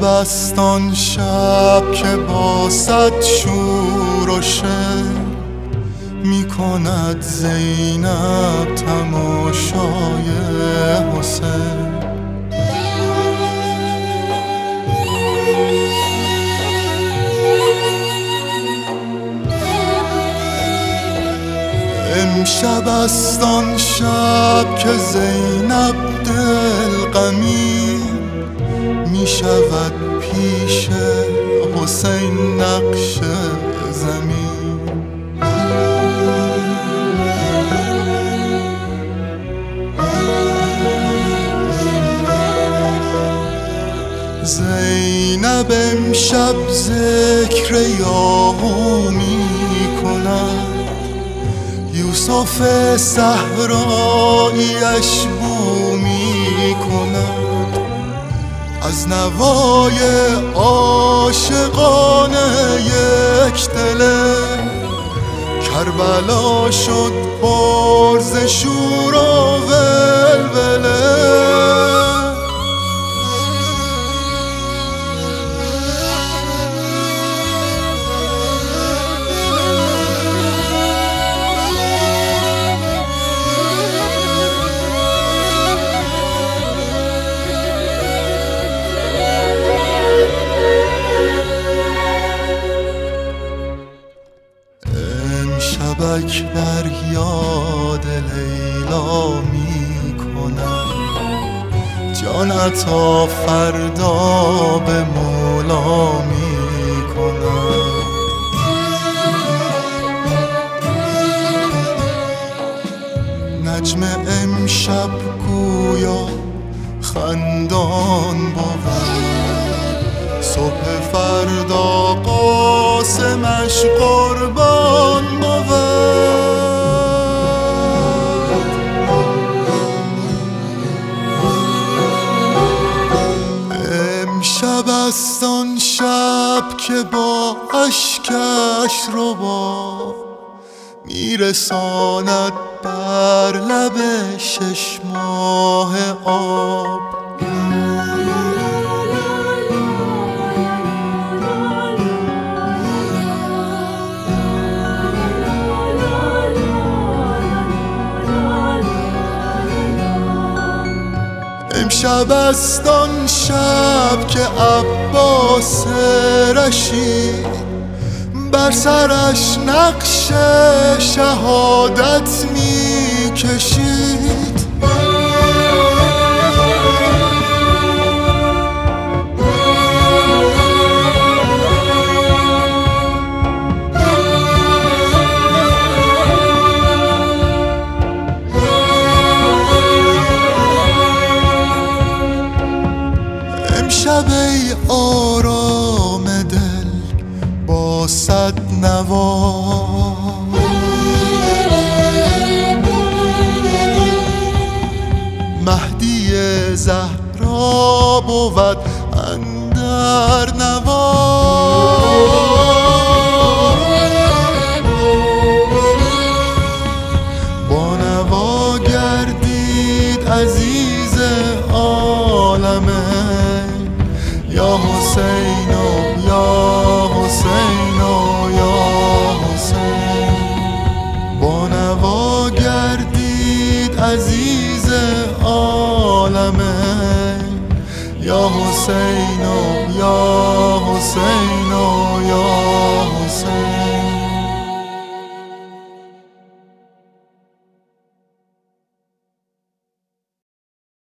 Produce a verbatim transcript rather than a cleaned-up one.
امشب است آن شب که با صد شور و شر می کند زینب تماشای حسین. امشب است آن شب که زینب دل غمی می شود پیش حسین نقش زمین. زینب امشب ذکر یاهو می کند، یوسف صحراییش بو می کند. از نوای عاشقان یک دله کربلا شد پر ز شور و ولوله. اکبر یاد لیلا می کند، جان عطا فردا به مولا می کند. نجم امشب گویا خندان بود، صبح فردا قاسمش قربان بود. امشب است آن شب که با اشکش ربا میرساند بر لب شش ماه آب. امشب است آن شب که عباس رشید بر سرش نقش شهادت می کشید. امشب ای آرام دل با صد نوا، مهدی زهرا بود اندر نوا. با نوا گردید عزیز عالمه، یا حسین و یا حسین و یا حسین. با نوا گردید عزیز عالمه، یا حسین و یا حسین و یا